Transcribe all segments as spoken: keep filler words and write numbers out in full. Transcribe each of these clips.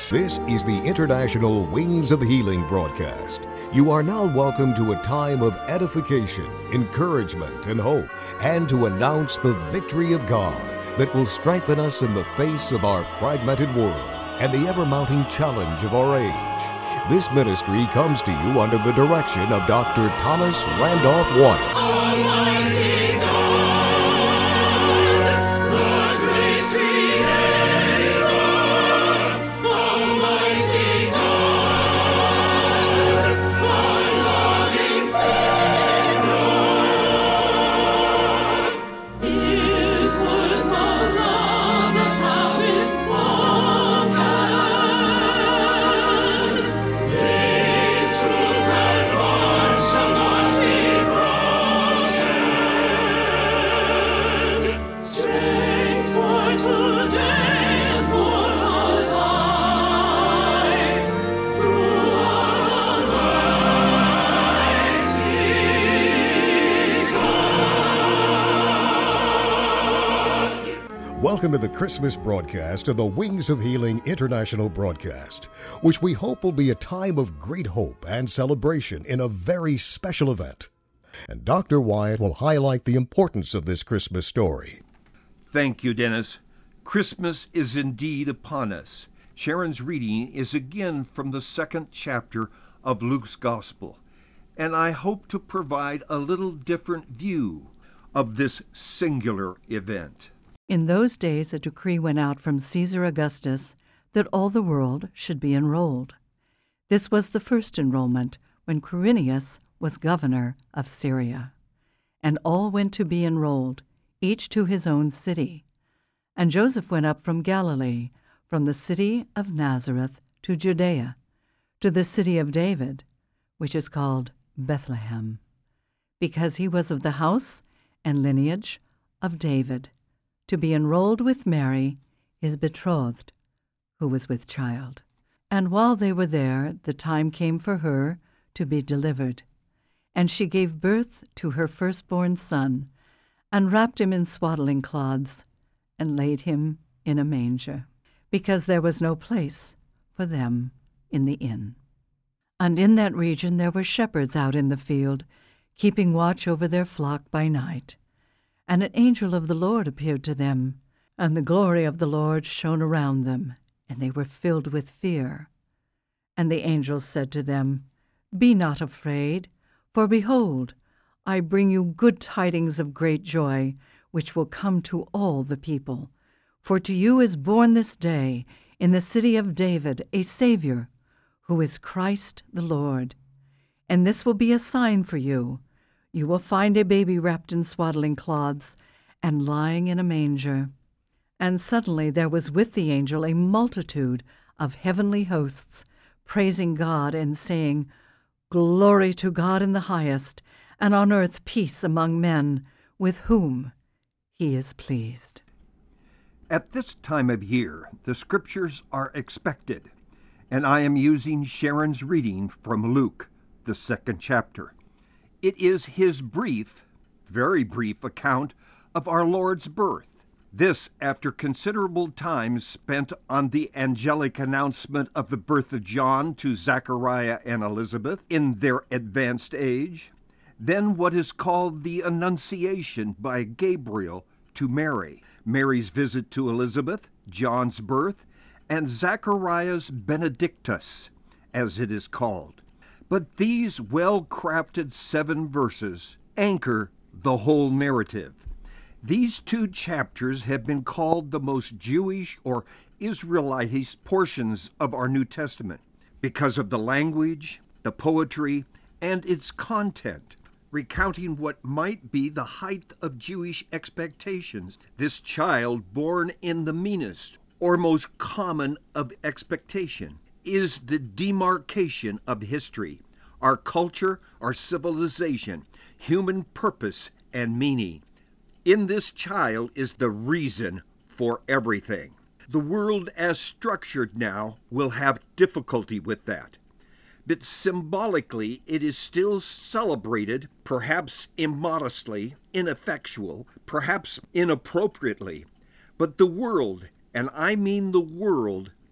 This is the International Wings of Healing broadcast. You are now welcome to a time of edification, encouragement, and hope, and to announce the victory of God that will strengthen us in the face of our fragmented world and the ever-mounting challenge of our age. This ministry comes to you under the direction of Doctor Thomas Randolph Waters. Almighty God, the great Creator, Almighty God, our loving Savior, His words of love that have been spoken, these truths and bonds shall not be broken. Strength for today and for our lives, through our Almighty God. Welcome to the Christmas broadcast of the Wings of Healing International broadcast, which we hope will be a time of great hope and celebration in a very special event. And Doctor Wyatt will highlight the importance of this Christmas story. Thank you, Dennis. Christmas is indeed upon us. Sharon's reading is again from the second chapter of Luke's Gospel, and I hope to provide a little different view of this singular event. In those days a decree went out from Caesar Augustus that all the world should be enrolled. This was the first enrollment when Quirinius was governor of Syria. And all went to be enrolled, each to his own city. And Joseph went up from Galilee, from the city of Nazareth to Judea, to the city of David, which is called Bethlehem, because he was of the house and lineage of David, to be enrolled with Mary, his betrothed, who was with child. And while they were there, the time came for her to be delivered. And she gave birth to her firstborn son, and wrapped him in swaddling cloths, and laid him in a manger, because there was no place for them in the inn. And in that region there were shepherds out in the field, keeping watch over their flock by night. And an angel of the Lord appeared to them, and the glory of the Lord shone around them, and they were filled with fear. And the angel said to them, "Be not afraid, for behold, I bring you good tidings of great joy, which will come to all the people. For to you is born this day in the city of David a Savior, who is Christ the Lord. And this will be a sign for you. You will find a baby wrapped in swaddling cloths and lying in a manger." And suddenly there was with the angel a multitude of heavenly hosts, praising God and saying, "Glory to God in the highest, and on earth peace among men with whom he is pleased." At this time of year, the scriptures are expected, and I am using Sharon's reading from Luke, the second chapter. It is his brief, very brief account of our Lord's birth. This after considerable time spent on the angelic announcement of the birth of John to Zachariah and Elizabeth in their advanced age, then what is called the Annunciation by Gabriel to Mary, Mary's visit to Elizabeth, John's birth, and Zachariah's Benedictus, as it is called. But these well-crafted seven verses anchor the whole narrative. These two chapters have been called the most Jewish or Israelitish portions of our New Testament because of the language, the poetry, and its content, recounting what might be the height of Jewish expectations. This child, born in the meanest or most common of expectation, is the demarcation of history, our culture, our civilization, human purpose and meaning. In this child is the reason for everything. The world as structured now will have difficulty with that. But symbolically, it is still celebrated, perhaps immodestly, ineffectual, perhaps inappropriately. But the world, and I mean the world,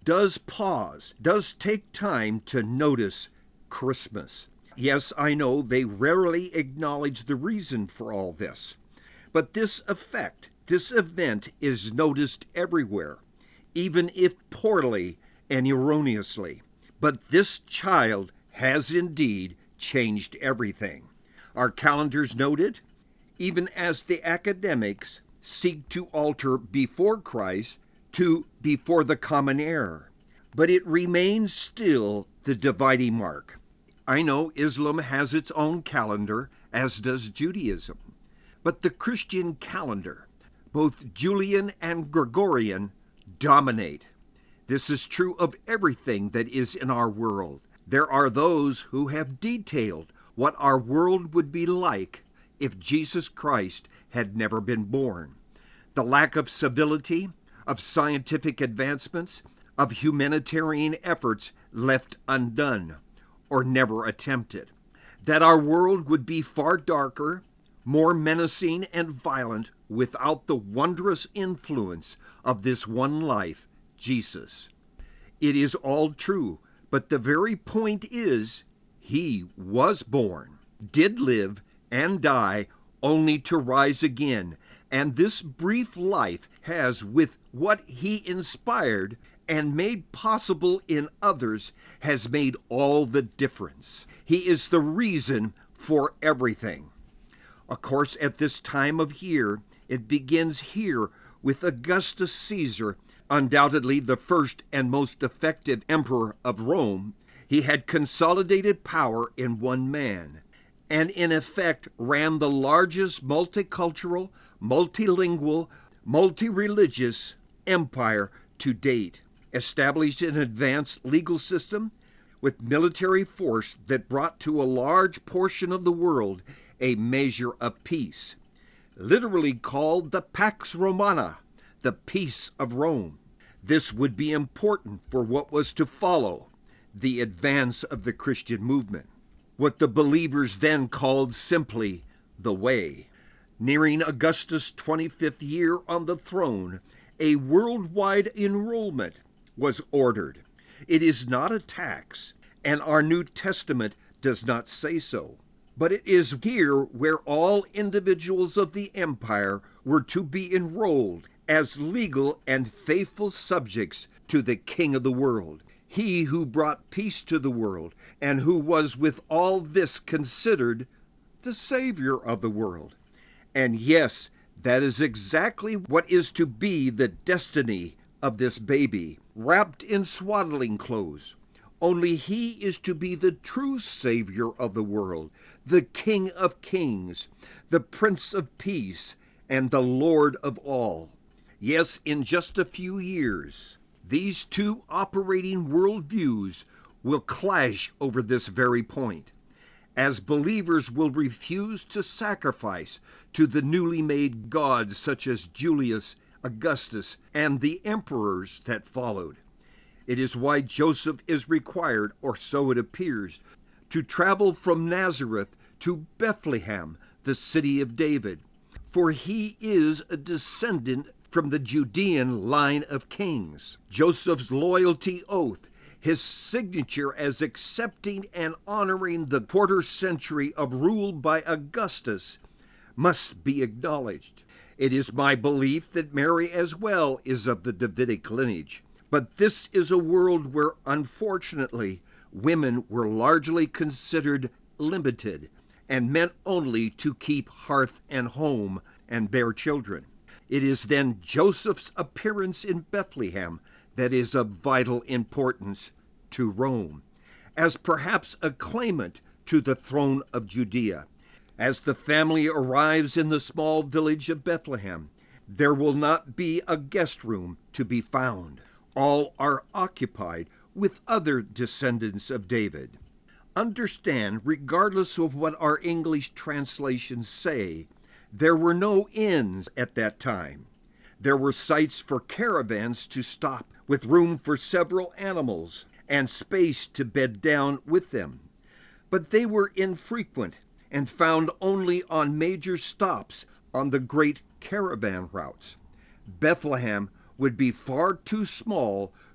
does pause, does take time to notice Christmas. Yes, I know they rarely acknowledge the reason for all this, but this effect, this event is noticed everywhere, even if poorly and erroneously. But this child has indeed changed everything. Our calendars note it, even as the academics seek to alter before Christ to before the common era. But it remains still the dividing mark. I know Islam has its own calendar, as does Judaism. But the Christian calendar, both Julian and Gregorian, dominate. This is true of everything that is in our world. There are those who have detailed what our world would be like if Jesus Christ had never been born. The lack of civility, of scientific advancements, of humanitarian efforts left undone or never attempted. That our world would be far darker, more menacing and violent without the wondrous influence of this one life, Jesus. It is all true, but the very point is, he was born, did live, and die, only to rise again. And this brief life has, with what he inspired and made possible in others, has made all the difference. He is the reason for everything. Of course, at this time of year, it begins here with Augustus Caesar, undoubtedly the first and most effective emperor of Rome. He had consolidated power in one man, and in effect ran the largest multicultural, multilingual, multi-religious empire to date, established an advanced legal system with military force that brought to a large portion of the world a measure of peace, literally called the Pax Romana, the peace of Rome. This would be important for what was to follow, the advance of the Christian movement, what the believers then called simply the Way. Nearing Augustus' twenty-fifth year on the throne, a worldwide enrollment was ordered. It is not a tax, and our New Testament does not say so. But it is here where all individuals of the empire were to be enrolled as legal and faithful subjects to the King of the world, he who brought peace to the world, and who was with all this considered the Savior of the world. And yes, that is exactly what is to be the destiny of this baby, wrapped in swaddling clothes. Only he is to be the true Savior of the world, the King of kings, the Prince of peace, and the Lord of all. Yes, in just a few years, these two operating worldviews will clash over this very point, as believers will refuse to sacrifice to the newly made gods such as Julius, Augustus, and the emperors that followed. It is why Joseph is required, or so it appears, to travel from Nazareth to Bethlehem, the city of David, for he is a descendant from the Judean line of kings. Joseph's loyalty oath, his signature as accepting and honoring the quarter century of rule by Augustus, must be acknowledged. It is my belief that Mary as well is of the Davidic lineage. But this is a world where, unfortunately, women were largely considered limited and meant only to keep hearth and home and bear children. It is then Joseph's appearance in Bethlehem that is of vital importance to Rome, as perhaps a claimant to the throne of Judea. As the family arrives in the small village of Bethlehem, there will not be a guest room to be found. All are occupied with other descendants of David. Understand, regardless of what our English translations say, there were no inns at that time. There were sites for caravans to stop, with room for several animals and space to bed down with them. But they were infrequent and found only on major stops on the great caravan routes. Bethlehem would be far too small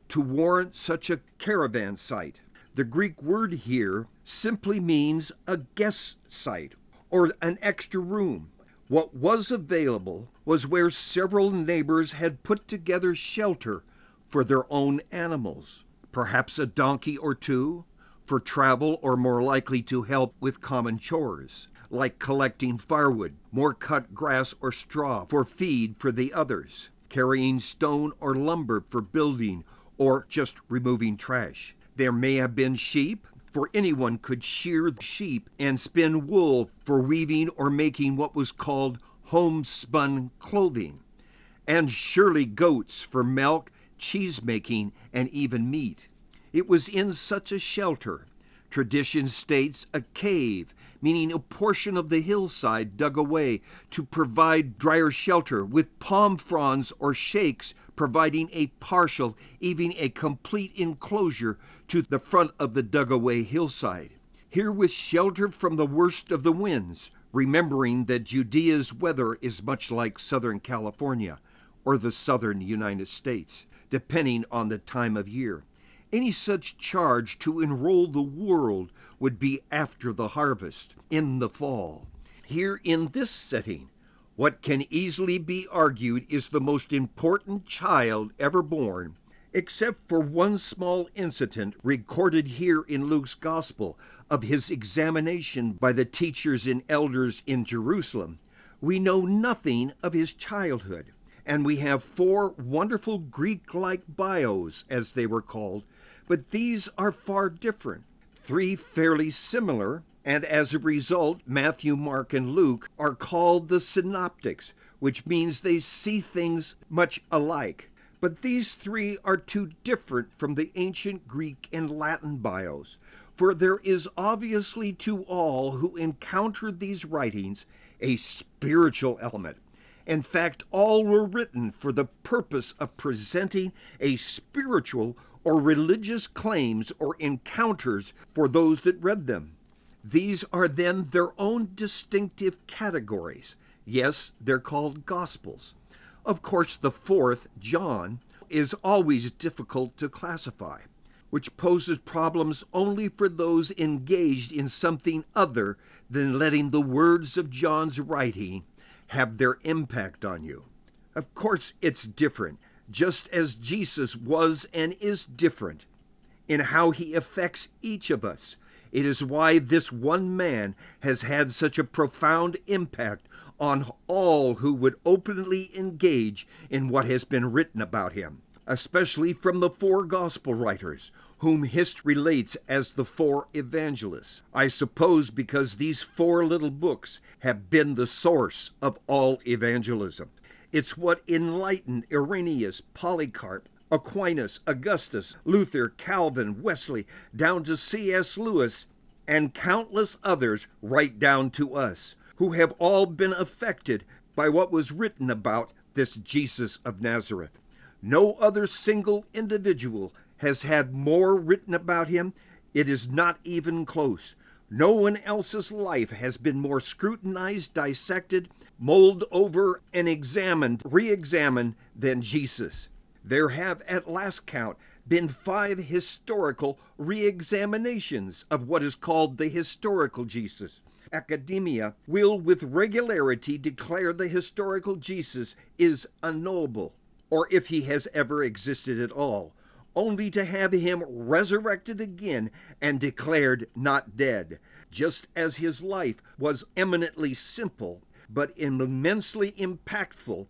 to warrant such a caravan site. The Greek word here simply means a guest site or an extra room. What was available was where several neighbors had put together shelter for their own animals, perhaps a donkey or two, for travel or more likely to help with common chores, like collecting firewood, more cut grass or straw for feed for the others, carrying stone or lumber for building, or just removing trash. There may have been sheep, for anyone could shear the sheep and spin wool for weaving or making what was called homespun clothing, and surely goats for milk, cheese making, and even meat. It was in such a shelter, tradition states a cave, meaning a portion of the hillside dug away to provide drier shelter, with palm fronds or shakes providing a partial, even a complete enclosure to the front of the dug-away hillside. Here with shelter from the worst of the winds, remembering that Judea's weather is much like Southern California or the southern United States, depending on the time of year. Any such charge to enroll the world would be after the harvest, in the fall. Here in this setting, what can easily be argued is the most important child ever born, except for one small incident recorded here in Luke's Gospel of his examination by the teachers and elders in Jerusalem. We know nothing of his childhood, and we have four wonderful Greek-like bios, as they were called, but these are far different. Three fairly similar, and as a result, Matthew, Mark, and Luke are called the synoptics, which means they see things much alike. But these three are too different from the ancient Greek and Latin bios, for there is obviously to all who encountered these writings a spiritual element. In fact, all were written for the purpose of presenting a spiritual or religious claims or encounters for those that read them. These are then their own distinctive categories. Yes, they're called Gospels. Of course, the fourth, John, is always difficult to classify, which poses problems only for those engaged in something other than letting the words of John's writing have their impact on you. Of course, it's different, just as Jesus was and is different in how he affects each of us. It is why this one man has had such a profound impact on all who would openly engage in what has been written about him, especially from the four gospel writers, whom history relates as the four evangelists. I suppose because these four little books have been the source of all evangelism. It's what enlightened Irenaeus, Polycarp, Aquinas, Augustus, Luther, Calvin, Wesley, down to C S Lewis, and countless others right down to us, who have all been affected by what was written about this Jesus of Nazareth. No other single individual has had more written about him. It is not even close. No one else's life has been more scrutinized, dissected, mulled over, and examined, re-examined than Jesus. There have, at last count, been five historical re-examinations of what is called the historical Jesus. Academia will with regularity declare the historical Jesus is unknowable, or if he has ever existed at all, only to have him resurrected again and declared not dead, just as his life was eminently simple but immensely impactful.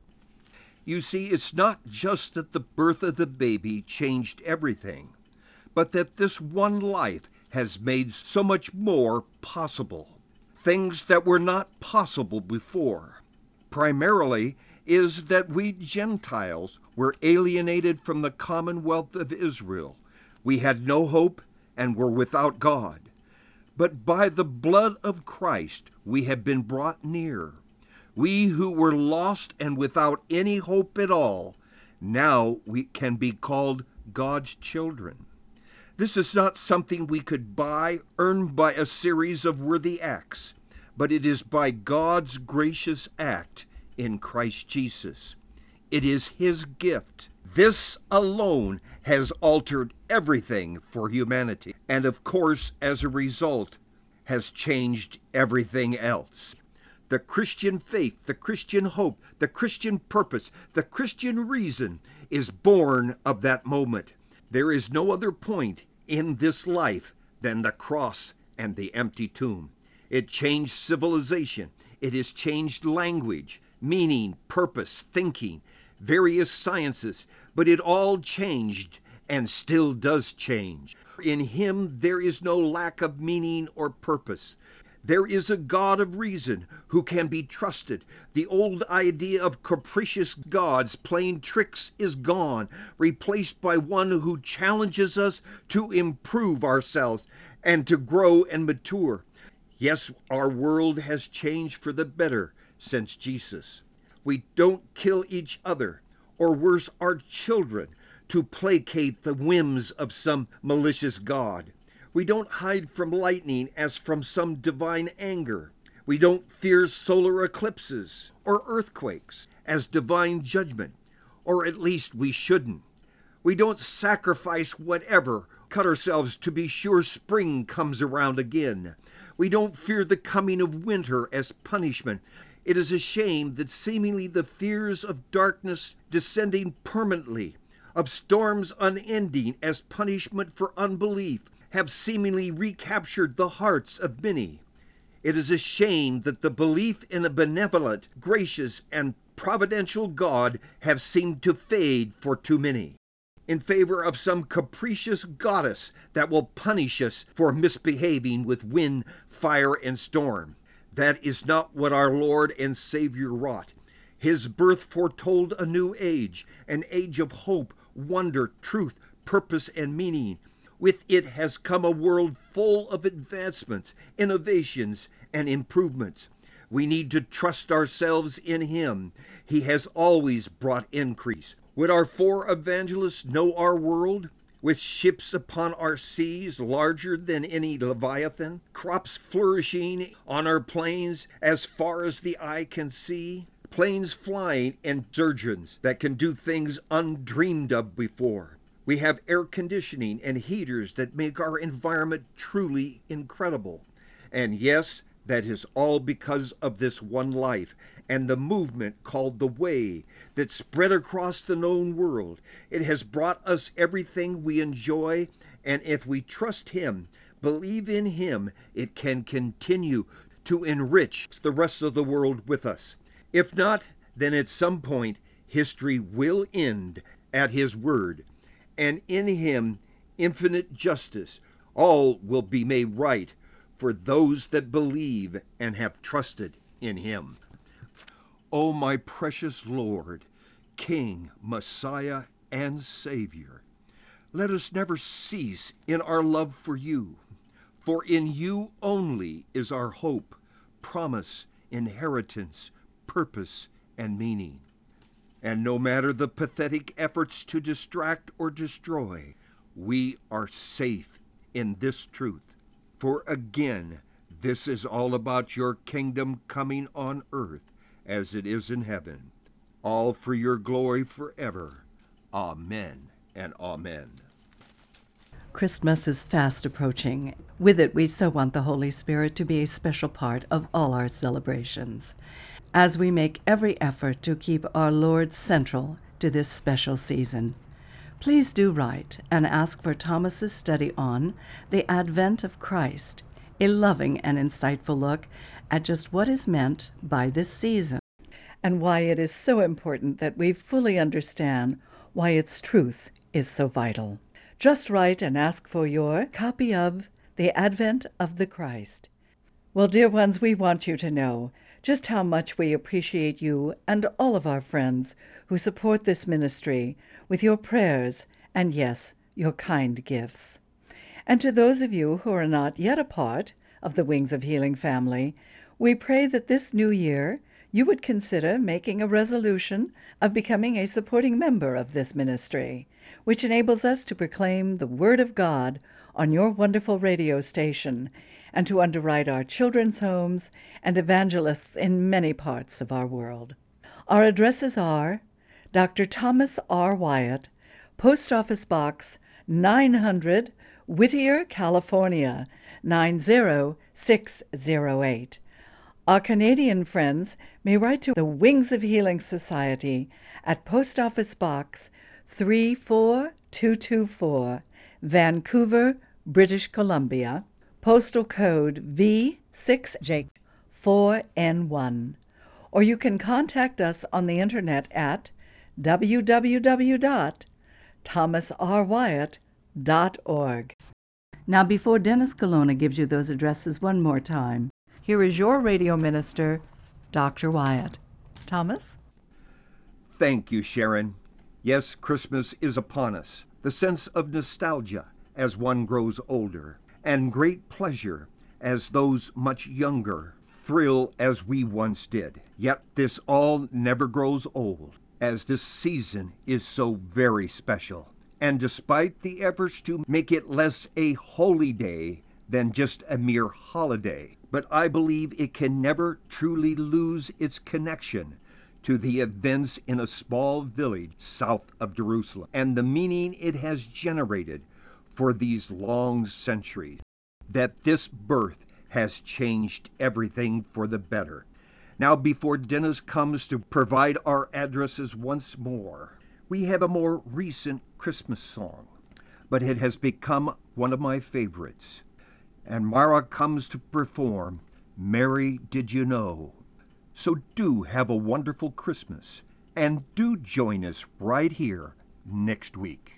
You see, it's not just that the birth of the baby changed everything, but that this one life has made so much more possible. Things that were not possible before. Primarily is that we Gentiles were alienated from the commonwealth of Israel. We had no hope and were without God. But by the blood of Christ we have been brought near. We who were lost and without any hope at all, now we can be called God's children. This is not something we could buy, earn by a series of worthy acts, but it is by God's gracious act in Christ Jesus. It is his gift. This alone has altered everything for humanity, and of course, as a result, has changed everything else. The Christian faith, the Christian hope, the Christian purpose, the Christian reason is born of that moment. There is no other point in this life than the cross and the empty tomb. It changed civilization. It has changed language, meaning, purpose, thinking, various sciences, but it all changed and still does change. In him there is no lack of meaning or purpose. There is a God of reason who can be trusted. The old idea of capricious gods playing tricks is gone, replaced by one who challenges us to improve ourselves and to grow and mature. Yes, our world has changed for the better since Jesus. We don't kill each other, or worse, our children, to placate the whims of some malicious god. We don't hide from lightning as from some divine anger. We don't fear solar eclipses or earthquakes as divine judgment, or at least we shouldn't. We don't sacrifice whatever, cut ourselves to be sure spring comes around again. We don't fear the coming of winter as punishment. It is a shame that seemingly the fears of darkness descending permanently, of storms unending as punishment for unbelief, have seemingly recaptured the hearts of many. It is a shame that the belief in a benevolent, gracious, and providential God have seemed to fade for too many, in favor of some capricious goddess that will punish us for misbehaving with wind, fire, and storm. That is not what our Lord and Savior wrought. His birth foretold a new age, an age of hope, wonder, truth, purpose, and meaning. With it has come a world full of advancements, innovations, and improvements. We need to trust ourselves in him. He has always brought increase. Would our four evangelists know our world? With ships upon our seas larger than any Leviathan, crops flourishing on our plains as far as the eye can see, planes flying and surgeons that can do things undreamed of before. We have air conditioning and heaters that make our environment truly incredible. And yes, that is all because of this one life and the movement called the Way that spread across the known world. It has brought us everything we enjoy, and if we trust him, believe in him, it can continue to enrich the rest of the world with us. If not, then at some point history will end at his word, and in him infinite justice, all will be made right for those that believe and have trusted in him. O my precious Lord, King, Messiah, and Savior, let us never cease in our love for you, for in you only is our hope, promise, inheritance, purpose, and meaning. And no matter the pathetic efforts to distract or destroy, we are safe in this truth. For again, this is all about your kingdom coming on earth as it is in heaven. All for your glory forever. Amen and amen. Christmas is fast approaching. With it, we so want the Holy Spirit to be a special part of all our celebrations, as we make every effort to keep our Lord central to this special season. Please do write and ask for Thomas's study on the Advent of Christ, a loving and insightful look at just what is meant by this season and why it is so important that we fully understand why its truth is so vital. Just write and ask for your copy of The Advent of the Christ. Well, dear ones, we want you to know just how much we appreciate you and all of our friends who support this ministry with your prayers and, yes, your kind gifts. And to those of you who are not yet a part of the Wings of Healing family, we pray that this new year you would consider making a resolution of becoming a supporting member of this ministry, which enables us to proclaim the Word of God on your wonderful radio station and to underwrite our children's homes and evangelists in many parts of our world. Our addresses are Doctor Thomas R. Wyatt, Post Office Box nine hundred, Whittier, California, nine zero six zero eight. Our Canadian friends may write to the Wings of Healing Society at Post Office Box three four two two four, Vancouver, British Columbia, postal code V six J four N one. Or you can contact us on the internet at w w w dot thomas r wyatt dot org. Now, before Dennis Colonna gives you those addresses one more time, here is your radio minister, Doctor Wyatt. Thomas? Thank you, Sharon. Yes, Christmas is upon us. The sense of nostalgia as one grows older, and great pleasure as those much younger thrill as we once did. Yet this all never grows old, as this season is so very special. And despite the efforts to make it less a holy day than just a mere holiday, but I believe it can never truly lose its connection to the events in a small village south of Jerusalem and the meaning it has generated for these long centuries, that this birth has changed everything for the better. Now, before Dennis comes to provide our addresses once more, we have a more recent Christmas song, but it has become one of my favorites. And Mara comes to perform Mary, Did You Know? So do have a wonderful Christmas, and do join us right here next week.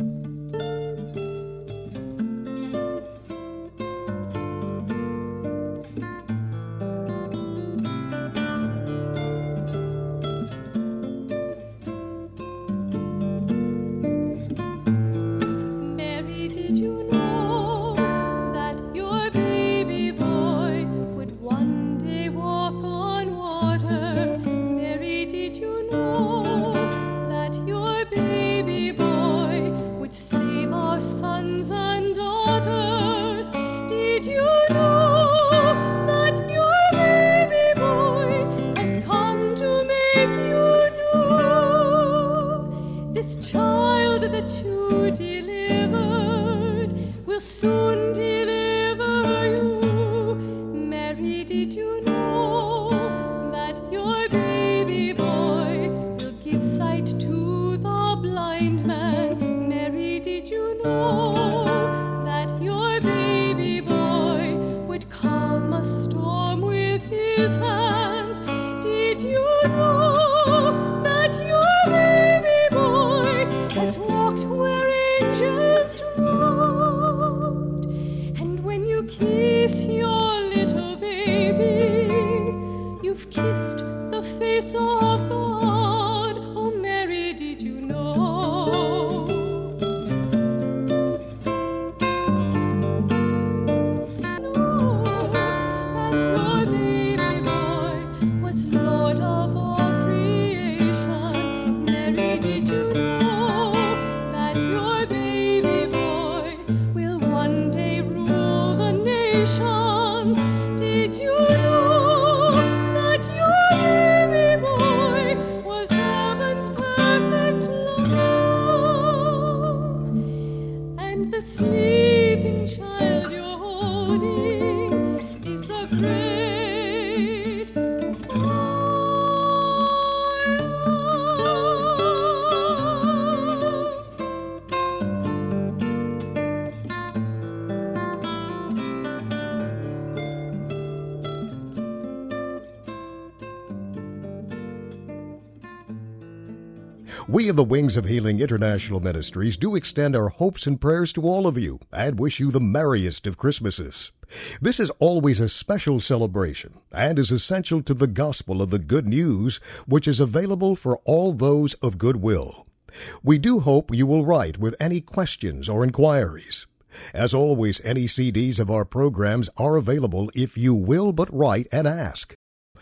We of the Wings of Healing International Ministries do extend our hopes and prayers to all of you and wish you the merriest of Christmases. This is always a special celebration and is essential to the gospel of the good news, which is available for all those of goodwill. We do hope you will write with any questions or inquiries. As always, any C Ds of our programs are available if you will but write and ask.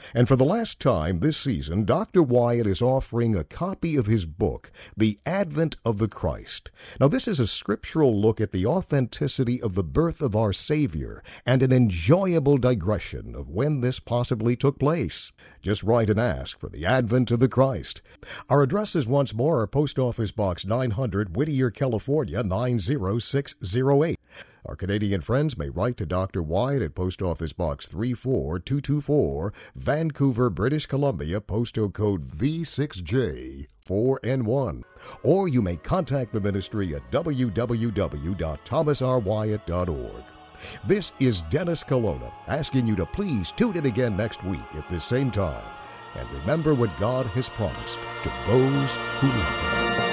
And for the last time this season, Doctor Wyatt is offering a copy of his book, The Advent of the Christ. Now, this is a scriptural look at the authenticity of the birth of our Savior and an enjoyable digression of when this possibly took place. Just write and ask for The Advent of the Christ. Our addresses once more are Post Office Box nine hundred, Whittier, California, nine zero six zero eight. Our Canadian friends may write to Doctor Wyatt at Post Office Box three four two two four, Vancouver, British Columbia, postal code V six J four N one. Or you may contact the ministry at w w w dot thomas r wyatt dot org. This is Dennis Colonna asking you to please tune in again next week at this same time. And remember what God has promised to those who love Him.